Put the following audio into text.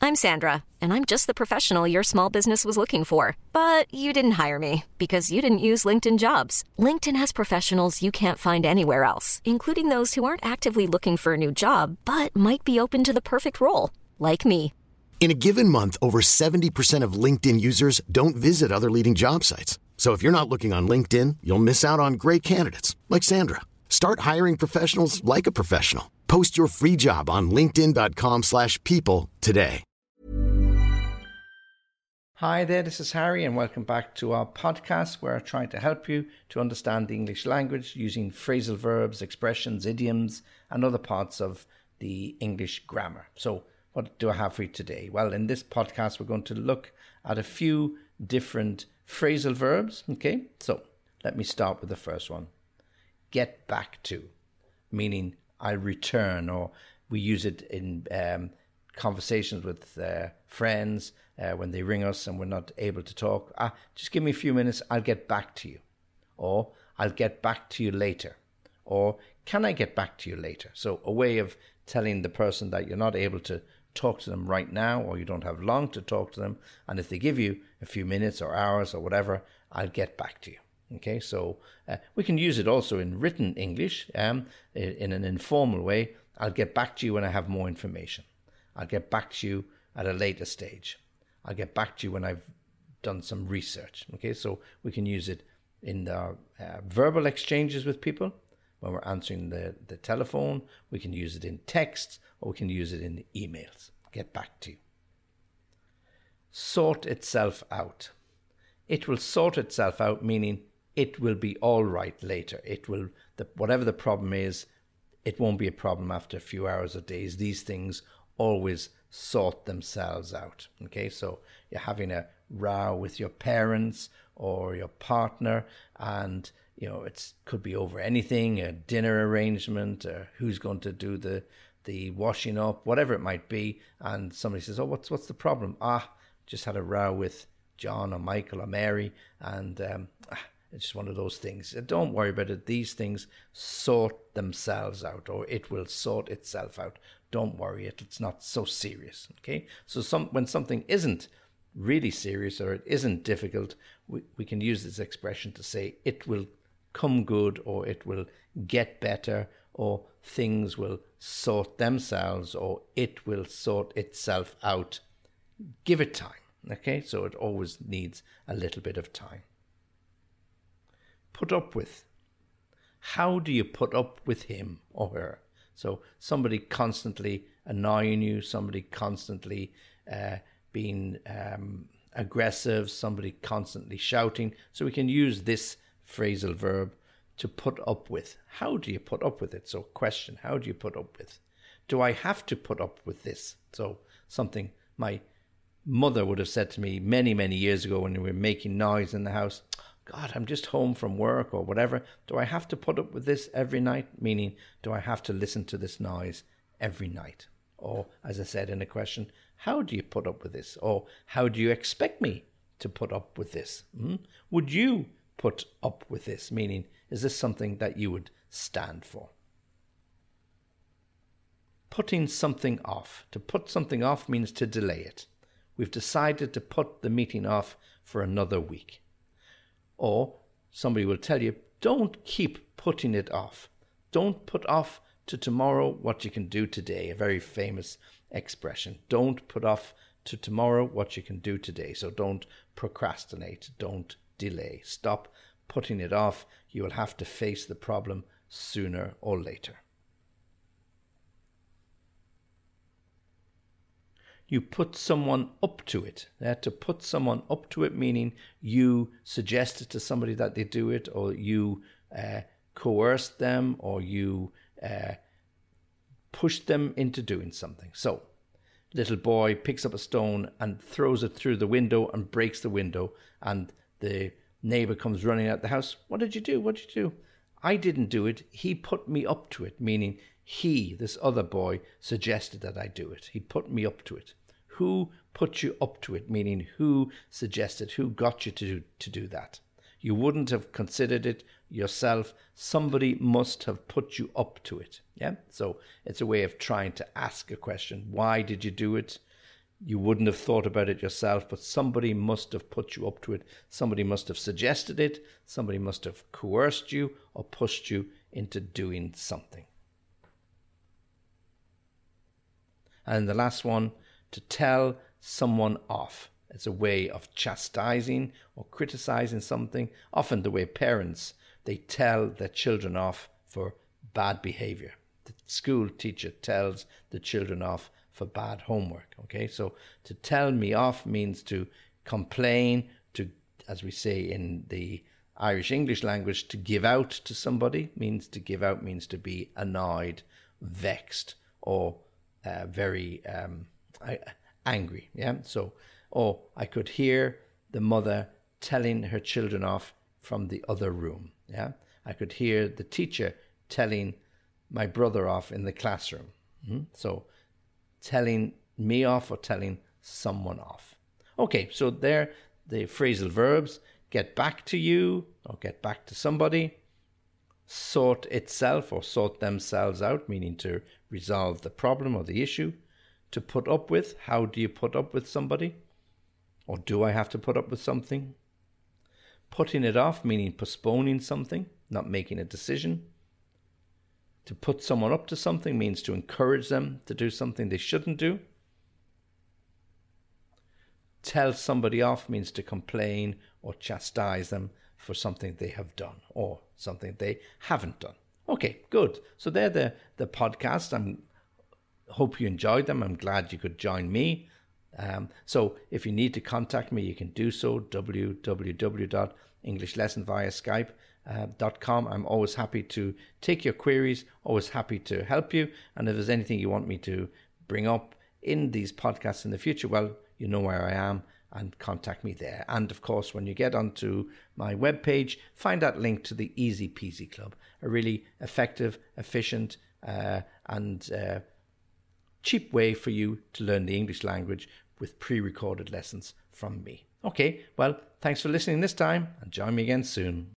I'm Sandra, and I'm just the professional your small business was looking for. But you didn't hire me because you didn't use LinkedIn Jobs. LinkedIn has professionals you can't find anywhere else, including those who aren't actively looking for a new job, but might be open to the perfect role, like me. In a given month, over 70% of LinkedIn users don't visit other leading job sites. So if you're not looking on LinkedIn, you'll miss out on great candidates like Sandra. Start hiring professionals like a professional. Post your free job on linkedin.com/people today. Hi there, this is Harry and welcome back to our podcast where I try to help you to understand the English language using phrasal verbs, expressions, idioms and other parts of the English grammar. So what do I have for you today? Well, in this podcast we're going to look at a few different phrasal verbs. Okay, so let me start with the first one. Get back to, meaning I'll return, or we use it in conversations with friends when they ring us and we're not able to talk. Just give me a few minutes, I'll get back to you. Or I'll get back to you later. Or can I get back to you later? So a way of telling the person that you're not able to talk to them right now, or you don't have long to talk to them, and if they give you a few minutes or hours or whatever, I'll get back to you. Okay, so we can use it also in written English in an informal way. I'll get back to you when I have more information. I'll get back to you at a later stage. I'll get back to you when I've done some research. Okay, so we can use it in the verbal exchanges with people. When we're answering the telephone, we can use it in text, or we can use it in the emails. Get back to you. Sort itself out. It will sort itself out, meaning it will be all right later. It will, whatever the problem is, it won't be a problem after a few hours or days. These things always sort themselves out. Okay, so you're having a row with your parents or your partner, and it could be over anything, a dinner arrangement, or who's going to do the washing up, whatever it might be, and somebody says, oh, what's the problem? Just had a row with John or Michael or Mary, and it's just one of those things. Don't worry about it. These things sort themselves out, or it will sort itself out. Don't worry, it's not so serious. Okay, so when something isn't really serious or it isn't difficult, we can use this expression to say it will come good, or it will get better, or things will sort themselves, or it will sort itself out. Give it time. Okay, so it always needs a little bit of time. Put up with. How do you put up with him or her? So somebody constantly annoying you, somebody constantly being aggressive, somebody constantly shouting. So we can use this phrasal verb to put up with. How do you put up with it? So question, how do you put up with? Do I have to put up with this? So something my mother would have said to me many, many years ago when we were making noise in the house. God, I'm just home from work or whatever. Do I have to put up with this every night? Meaning, do I have to listen to this noise every night? Or, as I said in a question, how do you put up with this? Or, how do you expect me to put up with this? Would you put up with this? Meaning, is this something that you would stand for? Putting something off. To put something off means to delay it. We've decided to put the meeting off for another week. Or somebody will tell you, don't keep putting it off. Don't put off to tomorrow what you can do today. A very famous expression. Don't put off to tomorrow what you can do today. So don't procrastinate. Don't delay. Stop putting it off. You will have to face the problem sooner or later. You put someone up to it. To put someone up to it, meaning you suggested to somebody that they do it, or you coerced them, or you pushed them into doing something. So, little boy picks up a stone and throws it through the window and breaks the window, and the neighbor comes running out the house. What did you do? What did you do? I didn't do it. He put me up to it, meaning he, this other boy, suggested that I do it. He put me up to it. Who put you up to it? Meaning who suggested, who got you to do that? You wouldn't have considered it yourself. Somebody must have put you up to it. Yeah. So it's a way of trying to ask a question. Why did you do it? You wouldn't have thought about it yourself, but somebody must have put you up to it. Somebody must have suggested it. Somebody must have coerced you or pushed you into doing something. And the last one, to tell someone off. It's a way of chastising or criticizing something. Often the way parents, they tell their children off for bad behavior. The school teacher tells the children off for bad homework. Okay, so to tell me off means to complain, to, as we say in the Irish English language, to give out to somebody. Means to give out means to be annoyed, vexed, or very angry. Yeah. So, I could hear the mother telling her children off from the other room. Yeah. I could hear the teacher telling my brother off in the classroom. So telling me off or telling someone off. Okay, so there the phrasal verbs: get back to you or get back to somebody, sort itself or sort themselves out, meaning to resolve the problem or the issue, to put up with. How do you put up with somebody? Or do I have to put up with something? Putting it off, meaning postponing something, not making a decision. To put someone up to something means to encourage them to do something they shouldn't do. Tell somebody off means to complain or chastise them for something they have done or something they haven't done. Okay, good. So they're the podcasts. I hope you enjoyed them. I'm glad you could join me. So if you need to contact me, you can do so. www.englishlessonviaskype.com. I'm always happy to take your queries, always happy to help you. And if there's anything you want me to bring up in these podcasts in the future, well, you know where I am, and contact me there. And of course, when you get onto my webpage, find that link to the Easy Peasy Club, a really effective, efficient and cheap way for you to learn the English language with pre-recorded lessons from me. Okay, well, thanks for listening this time, and join me again soon.